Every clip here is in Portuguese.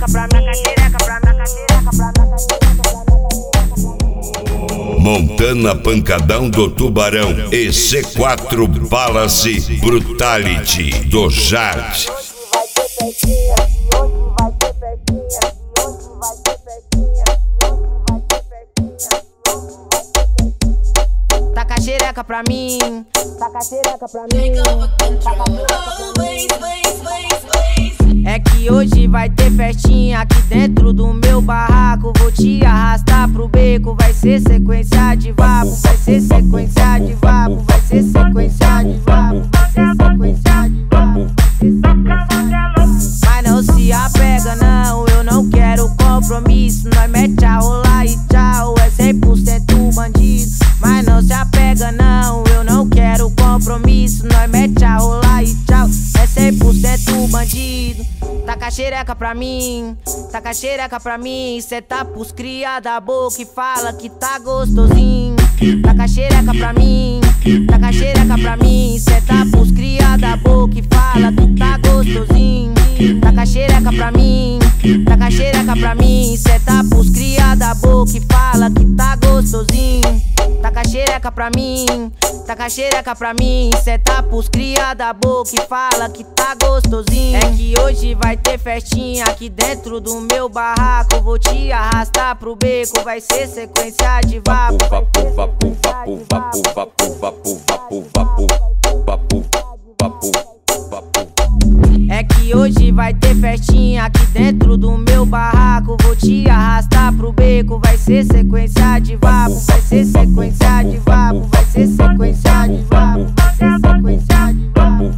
xereca pra mim, taca xereca pra mim, taca xereca pra mim. Montana Pancadão do Tubarão e C4 Palace Brutality do Jade. Taca a xereca pra mim, taca a xereca pra mim. É que hoje vai ter festinha aqui dentro do meu barraco. Vou te arrastar pro beco, vai ser sequência de vapo, vai ser sequência de vapo, vai ser sequência de vapo, vai ser sequência de vapo. Mas não se apega não, eu não quero compromisso. Nós mete a rolar e tchau, é 100% bandido. Mas não se apega não, eu não quero compromisso. Nós mete a rolar e tchau, é 100% bandido. Taca a xereca pra mim, taca a xereca pra mim. Cê tá pros cria da boca e fala que tá gostosinho. Taca a xereca pra mim, taca a xereca pra mim. Cê tá pros cria da boca e fala que tá gostosinho. Taca a xereca pra mim, taca a xereca pra mim. Cê tá pros cria da boca e fala que tá gostosinho. Taca a xereca pra mim, taca a xereca pra mim. Cê tá pros cria da boca e fala que tá gostosinho. É que hoje vai ter festinha aqui dentro do meu barraco. Vou te arrastar pro beco, vai ser sequência de vapo. Vapu, vapu, vapu, vapu, vapu, vapu, vapu, vapu, vapu, vapu, vapu. É que hoje vai ter festinha aqui dentro do meu barraco. Vou te arrastar pro beco, vai ser sequência de vapo, vai ser sequência de vapo, vai ser sequência de vapo, vai ser sequência de vapo.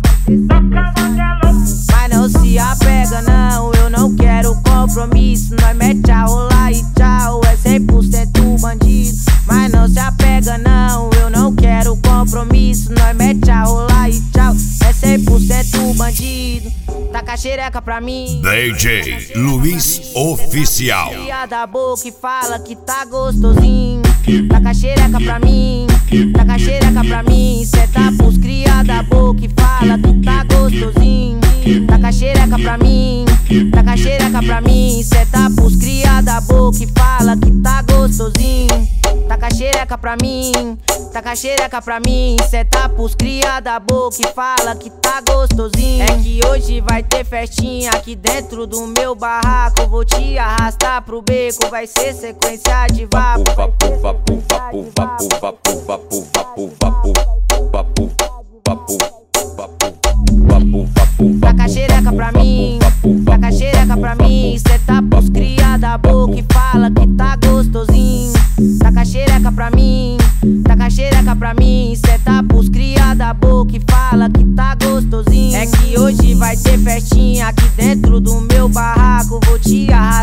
Mas não se apega não, eu não quero compromisso. Nós mete a rolar e tchau, é 100% bandido. Mas não se apega não, eu não quero compromisso. Nós mete a rolar e tchau, é 100% bandido. Taca a xereca pra mim, DJ Luiz Oficial. cria da boca e fala que tá gostosinho. Taca a xereca pra mim, taca a xereca pra mim. Cê tá pros cria da boca e fala que tá gostosinho. Taca a xereca pra mim, taca a xereca pra mim. Cê tá pros cria da boca e fala que tá gostosinho. Taca a xereca pra mim, taca a xereca pra mim. Cê tá pros cria da boca e fala que tá gostosinho. É que hoje vai ter festinha aqui dentro do meu barraco. Vou te arrastar pro beco, vai ser sequência de vapo. Vapu, vapu, vapu, vapu, vapu, vapu, vapu, vapu, vapu, vapu, vapu, vapu, vapu. Taca a xereca pra mim, taca a xereca pra mim. Cê tá pros cria da boca e fala que tá gostosinho. Taca a xereca pra mim, taca a xereca pra mim. Cê tá pros cria da boca e fala que tá gostosinho. É que hoje vai ter festinha aqui dentro do meu barraco. Vou te arrastar